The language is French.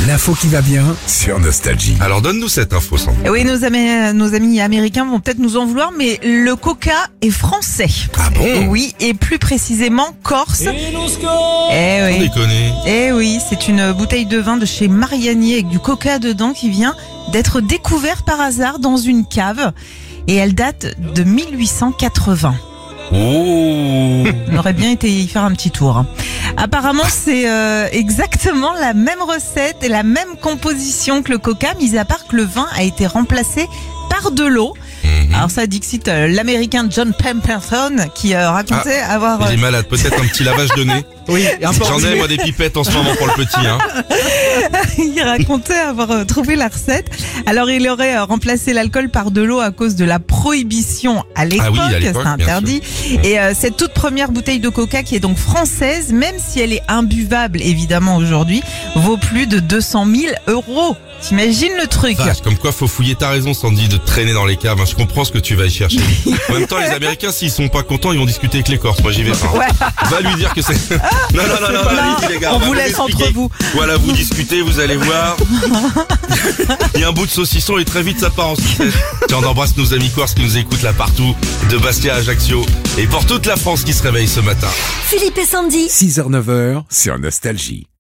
L'info qui va bien sur Nostalgie. Alors donne-nous cette info, Sandra. Oui, nos amis américains vont peut-être nous en vouloir, mais le coca est français. Ah bon? Oui, et plus précisément corse. Sans oui. déconner. Oui, c'est une bouteille de vin de chez Mariani avec du coca dedans qui vient d'être découvert par hasard dans une cave. Et elle date de 1880. Oh. On aurait bien été y faire un petit tour. Apparemment, c'est exactement la même recette et la même composition que le coca, mis à part que le vin a été remplacé par de l'eau. Alors ça, dixit l'américain John Pemberton qui racontait avoir... Il est malade, peut-être un petit lavage de nez. Oui, J'en ai moi des pipettes en ce moment pour le petit. Hein. Il racontait avoir trouvé la recette. Alors il aurait remplacé l'alcool par de l'eau à cause de la prohibition à l'époque, à l'époque, c'est interdit. Et cette toute première bouteille de coca qui est donc française, même si elle est imbuvable évidemment aujourd'hui, vaut plus de 200 000 €. T'imagines le truc? Vache, comme quoi faut fouiller, t'as raison Sandy de traîner dans les caves, hein. Je comprends ce que tu vas y chercher. En même temps les Américains s'ils sont pas contents ils vont discuter avec les Corses, moi j'y vais pas. Ouais. Va lui dire que c'est... Non, allez-y les gars, On va vous laisse expliquer. entre vous. Voilà, vous discutez, vous allez voir. Il y a un bout de saucisson et très vite ça part en sucette. Tiens, on embrasse nos amis corses qui nous écoutent là partout, de Bastia à Ajaccio, et pour toute la France qui se réveille ce matin. Philippe et Sandy. 6h-9h sur Nostalgie.